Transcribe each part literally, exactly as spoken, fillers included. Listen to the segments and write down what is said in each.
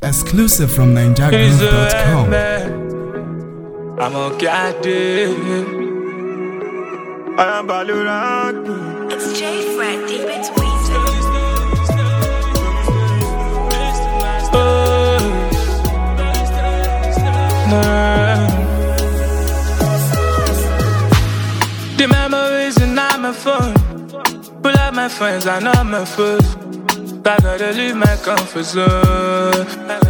Exclusive from ninja groove dot com. I'm a goddamn. I am Baluraki. It's J Fred deep into Weezer. Oh, nah. The memories are not my phone. Pull up my friends, I know my foot. I gotta leave my comfort zone.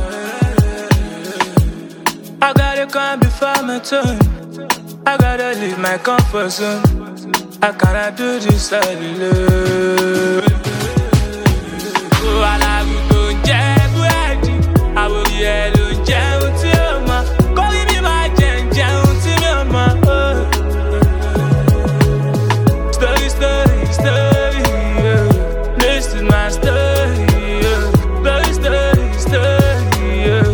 I gotta come before my turn. I gotta leave my comfort zone. I cannot do this alone. Oh, I love you, don't jab ready. I will yell, jab until my call me my jam, jam until my story, story, story. Yeah. This is my story. Yeah. Story, story, story. Yeah.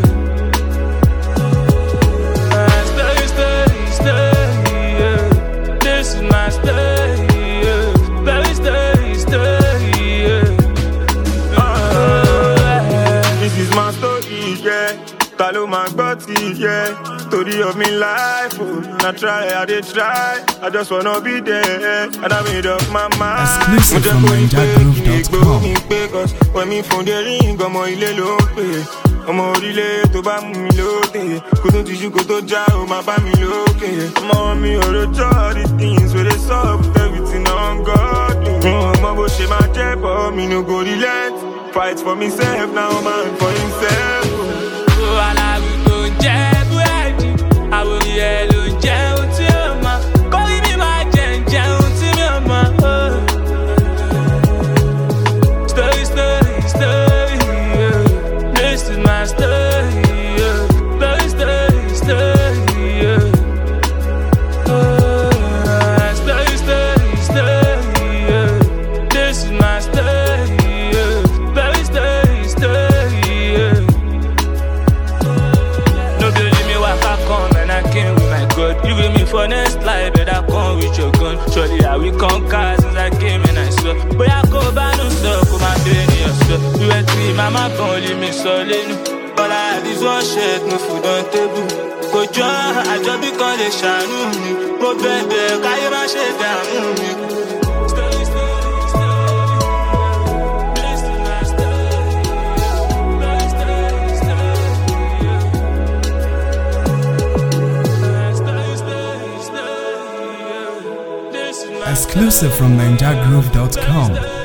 My story, story, story. Yeah. This is my story. Yeah. Story, story, story. Yeah. Oh, yeah. This is my story, yeah. Talo my body, yeah. Story of me life, oh. I try, I did try. I just wanna be there, and I made up my mind. Exclusive from ninja groove dot com. Cause when me phone the ring, I'm on ile lo pe. I'm on ile to ba mu mi lote. Kò tó tiju kò tó já o ma ba mi lókè. I'm on me all the these things where they suck, everything on God. I'm on bo she ma jẹ, but me no go relent. Fight for myself, now man for himself. Oh, I love you, don't jab ready. I will yell, jab until my call me my jam, jam until my story, story, story. Yeah. This is my story. Yeah. Story, story, story. Yeah. Oh, story, story, story. Yeah. This is my story. Yeah. Story, story, story. Yeah. No believe me, what I come and I came with my God. You with me for next life, but I come with your gun. Surely I will conquer since I came and I saw. But I go back no stuff, come and train yourself. You were three, mama can't leave me solid. All I have is one shirt, no food on table. Go join, I just become a shadow. Go baby, can you my shit down? Exclusive from ninja groove dot com.